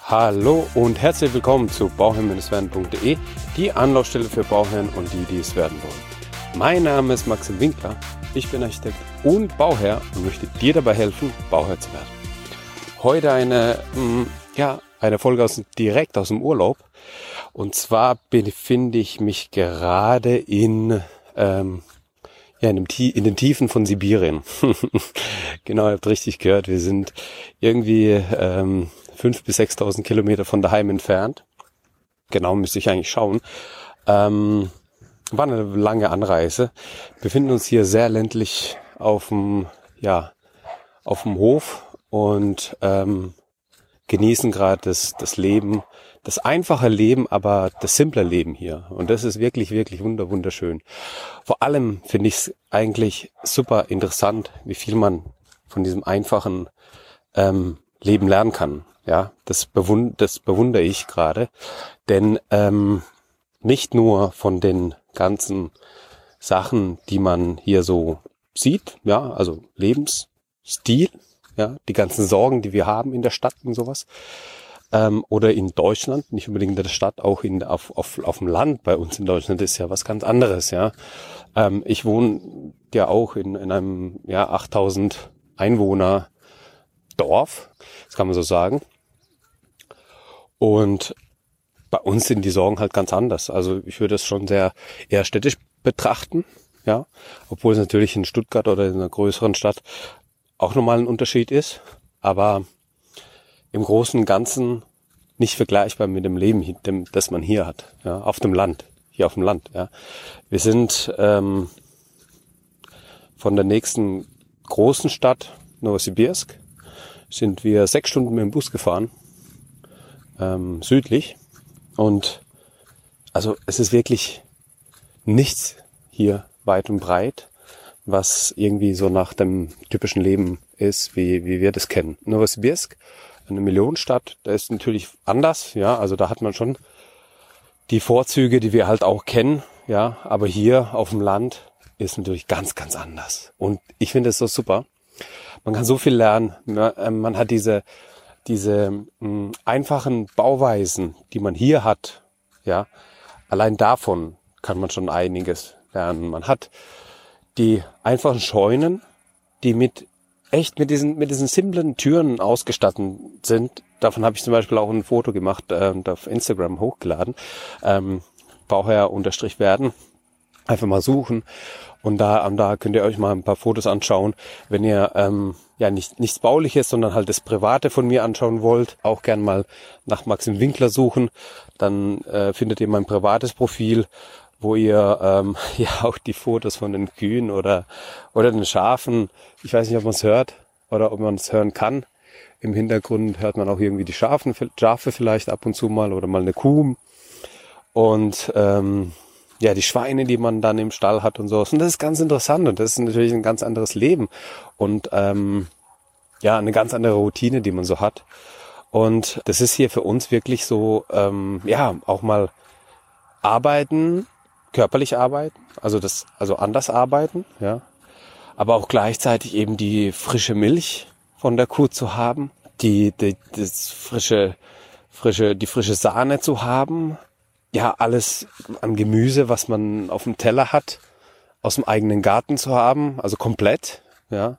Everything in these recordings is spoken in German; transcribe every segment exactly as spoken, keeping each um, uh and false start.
Hallo und herzlich willkommen zu bauherrn Bindestrich werden Punkt de, die Anlaufstelle für Bauherren und die, die es werden wollen. Mein Name ist Maxim Winkler, ich bin Architekt und Bauherr und möchte dir dabei helfen, Bauherr zu werden. Heute eine, mh, ja, eine Folge aus, direkt aus dem Urlaub. Und zwar befinde ich mich gerade in, ähm, ja, in, dem, in den Tiefen von Sibirien. Genau, ihr habt richtig gehört, wir sind irgendwie ähm, fünftausend bis sechstausend Kilometer von daheim entfernt. Genau, müsste ich eigentlich schauen. Ähm, war eine lange Anreise. Befinden uns hier sehr ländlich auf dem, ja, auf dem Hof und ähm, genießen gerade das, das Leben, das einfache Leben, aber das simple Leben hier. Und das ist wirklich, wirklich wunder, wunderschön. Vor allem finde ich es eigentlich super interessant, wie viel man von diesem einfachen ähm, Leben lernen kann. Ja, das, bewund- das bewundere ich gerade, denn ähm, nicht nur von den ganzen Sachen, die man hier so sieht, ja, also Lebensstil, ja, die ganzen Sorgen, die wir haben in der Stadt und sowas, ähm, oder in Deutschland, nicht unbedingt in der Stadt, auch in auf auf auf dem Land. Bei uns in Deutschland ist ja was ganz anderes, ja. Ähm, ich wohne ja auch in in einem ja achttausend Einwohner Dorf, das kann man so sagen. Und bei uns sind die Sorgen halt ganz anders. Also ich würde es schon sehr eher städtisch betrachten, ja, obwohl es natürlich in Stuttgart oder in einer größeren Stadt auch nochmal ein Unterschied ist, aber im Großen und Ganzen nicht vergleichbar mit dem Leben, dem, das man hier hat, ja, auf dem Land, hier auf dem Land, ja. Wir sind ähm, von der nächsten großen Stadt, Novosibirsk, sind wir sechs Stunden mit dem Bus gefahren, ähm, südlich. Und also es ist wirklich nichts hier weit und breit, was irgendwie so nach dem typischen Leben ist, wie wie wir das kennen. Novosibirsk, eine Millionenstadt, da ist natürlich anders, ja, also da hat man schon die Vorzüge, die wir halt auch kennen, ja, aber hier auf dem Land ist natürlich ganz, ganz anders. Und ich finde es so super. Man kann so viel lernen. Man hat diese diese mh, einfachen Bauweisen, die man hier hat, ja, allein davon kann man schon einiges lernen. Man hat die einfachen Scheunen, die mit echt mit diesen mit diesen simplen Türen ausgestattet sind. Davon habe ich zum Beispiel auch ein Foto gemacht äh, und auf Instagram hochgeladen. Ähm, Bauherr-werden. Einfach mal suchen und da, da könnt ihr euch mal ein paar Fotos anschauen. Wenn ihr ähm, ja nicht nichts Bauliches, sondern halt das Private von mir anschauen wollt, auch gern mal nach Maxim Winkler suchen, dann äh, findet ihr mein privates Profil, wo ihr ähm, ja auch die Fotos von den Kühen oder oder den Schafen, ich weiß nicht, ob man es hört oder ob man es hören kann. Im Hintergrund hört man auch irgendwie die Schafen, Schafe vielleicht ab und zu mal oder mal eine Kuh und ähm, ja, die Schweine, die man dann im Stall hat und so. Und das ist ganz interessant und das ist natürlich ein ganz anderes Leben und ähm, ja, eine ganz andere Routine, die man so hat. Und das ist hier für uns wirklich so, ähm, ja, auch mal arbeiten, körperlich arbeiten, also das, also anders arbeiten, ja, aber auch gleichzeitig eben die frische Milch von der Kuh zu haben, die, die das frische, frische, die frische Sahne zu haben. Ja, alles an Gemüse, was man auf dem Teller hat, aus dem eigenen Garten zu haben, also komplett, ja.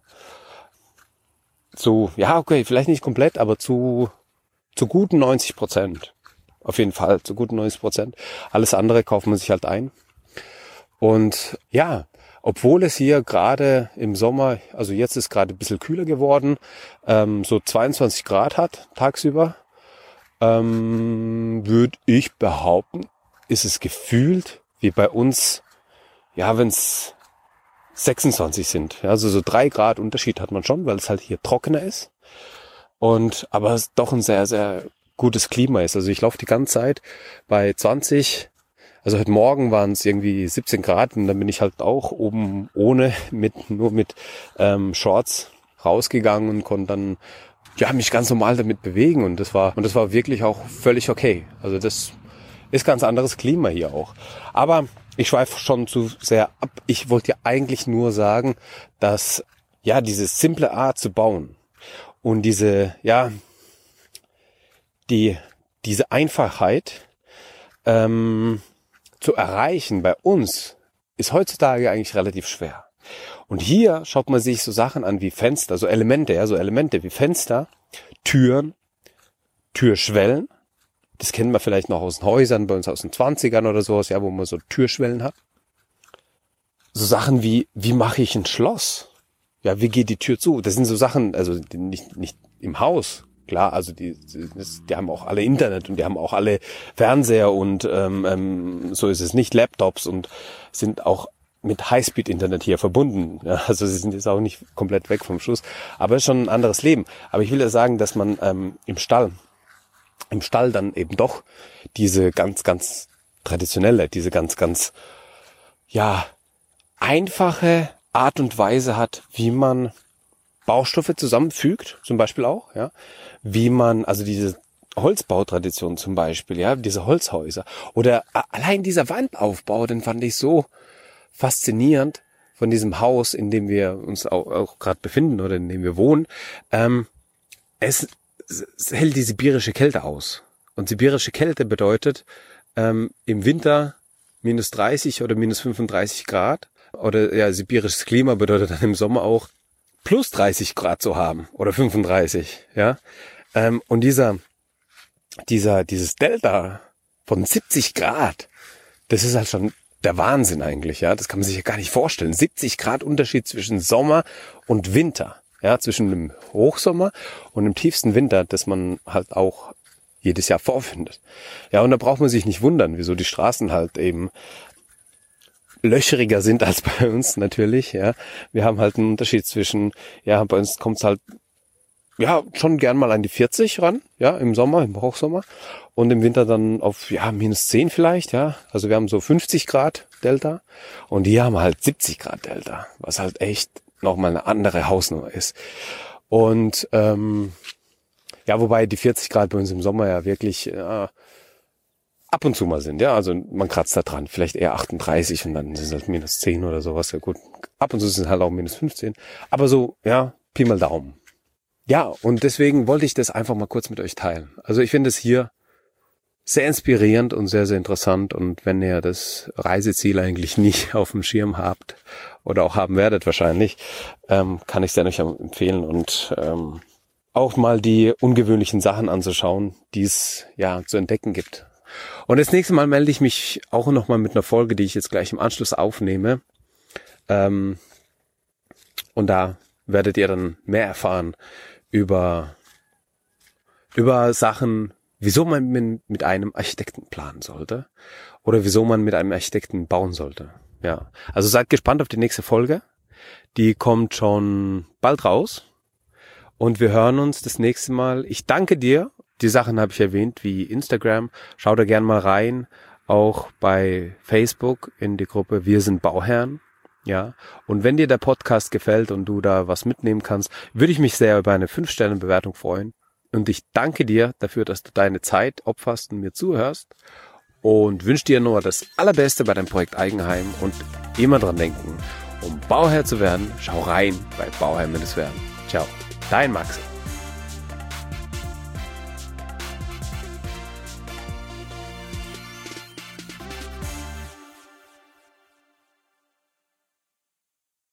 Zu, ja, okay, vielleicht nicht komplett, aber zu, zu guten neunzig Prozent. Auf jeden Fall, zu guten neunzig Prozent. Alles andere kauft man sich halt ein. Und ja, obwohl es hier gerade im Sommer, also jetzt ist gerade ein bisschen kühler geworden, ähm, so zweiundzwanzig Grad hat tagsüber, Ähm, würde ich behaupten, ist es gefühlt wie bei uns, ja, wenn es sechsundzwanzig sind. Ja, also so drei Grad Unterschied hat man schon, weil es halt hier trockener ist. Und aber es doch ein sehr, sehr gutes Klima ist. Also ich laufe die ganze Zeit bei zwanzig, also heute Morgen waren es irgendwie siebzehn Grad und dann bin ich halt auch oben ohne, mit nur mit ähm, Shorts rausgegangen und konnte dann ja, mich ganz normal damit bewegen und das war und das war wirklich auch völlig okay. Also das ist ganz anderes Klima hier auch. Aber ich schweife schon zu sehr ab. Ich wollte ja eigentlich nur sagen, dass ja diese simple Art zu bauen und diese ja die, diese Einfachheit ähm, zu erreichen bei uns ist heutzutage eigentlich relativ schwer. Und hier schaut man sich so Sachen an wie Fenster, so Elemente, ja, so Elemente wie Fenster, Türen, Türschwellen. Das kennen wir vielleicht noch aus den Häusern, bei uns aus den zwanzigern oder sowas, ja, wo man so Türschwellen hat. So Sachen wie, wie mache ich ein Schloss? Ja, wie geht die Tür zu? Das sind so Sachen, also nicht, nicht im Haus. Klar, also die, die, die haben auch alle Internet und die haben auch alle Fernseher und ähm, ähm, so ist es nicht, Laptops und sind auch mit Highspeed-Internet hier verbunden. Ja, also sie sind jetzt auch nicht komplett weg vom Schuss, aber es ist schon ein anderes Leben. Aber ich will ja sagen, dass man ähm, im Stall, im Stall dann eben doch diese ganz, ganz traditionelle, diese ganz, ganz, ja, einfache Art und Weise hat, wie man Baustoffe zusammenfügt, zum Beispiel auch, ja, wie man, also diese Holzbautradition zum Beispiel, ja, diese Holzhäuser oder allein dieser Wandaufbau, den fand ich so faszinierend von diesem Haus, in dem wir uns auch, auch gerade befinden oder in dem wir wohnen. Ähm, es, es hält die sibirische Kälte aus. Und sibirische Kälte bedeutet ähm, im Winter minus dreißig oder minus fünfunddreißig Grad. Oder ja, sibirisches Klima bedeutet dann im Sommer auch plus dreißig Grad zu haben oder fünfunddreißig. Ja, ähm, und dieser dieser dieses Delta von siebzig Grad, das ist halt schon der Wahnsinn eigentlich, ja. Das kann man sich ja gar nicht vorstellen. siebzig Grad Unterschied zwischen Sommer und Winter, ja, zwischen dem Hochsommer und dem tiefsten Winter, das man halt auch jedes Jahr vorfindet. Ja, und da braucht man sich nicht wundern, wieso die Straßen halt eben löcheriger sind als bei uns natürlich, ja. Wir haben halt einen Unterschied zwischen, ja, bei uns kommt's halt ja schon gern mal an die vierzig ran, ja, im Sommer, im Hochsommer und im Winter dann auf ja minus zehn vielleicht, ja. Also wir haben so fünfzig Grad Delta und die haben halt siebzig Grad Delta, was halt echt nochmal eine andere Hausnummer ist. Und ähm, ja, wobei die vierzig Grad bei uns im Sommer ja wirklich äh, ab und zu mal sind, ja, also man kratzt da dran, vielleicht eher achtunddreißig und dann sind es halt minus zehn oder sowas, ja gut, ab und zu sind es halt auch minus fünfzehn, aber so, ja, Pi mal Daumen. Ja, und deswegen wollte ich das einfach mal kurz mit euch teilen. Also ich finde es hier sehr inspirierend und sehr, sehr interessant und wenn ihr das Reiseziel eigentlich nicht auf dem Schirm habt oder auch haben werdet wahrscheinlich, ähm, kann ich es euch empfehlen und ähm, auch mal die ungewöhnlichen Sachen anzuschauen, die es ja zu entdecken gibt. Und das nächste Mal melde ich mich auch nochmal mit einer Folge, die ich jetzt gleich im Anschluss aufnehme. Ähm, und da werdet ihr dann mehr erfahren über, über Sachen, wieso man mit einem Architekten planen sollte oder wieso man mit einem Architekten bauen sollte. Ja, also seid gespannt auf die nächste Folge. Die kommt schon bald raus und wir hören uns das nächste Mal. Ich danke dir. Die Sachen habe ich erwähnt, wie Instagram. Schau da gerne mal rein. Auch bei Facebook in die Gruppe Wir sind Bauherren. Ja. Und wenn dir der Podcast gefällt und du da was mitnehmen kannst, würde ich mich sehr über eine fünf Sterne Bewertung freuen. Und ich danke dir dafür, dass du deine Zeit opferst und mir zuhörst. Und wünsche dir nur das Allerbeste bei deinem Projekt Eigenheim. Und immer dran denken, um Bauherr zu werden, schau rein bei Bauherr-werden. Ciao, dein Max.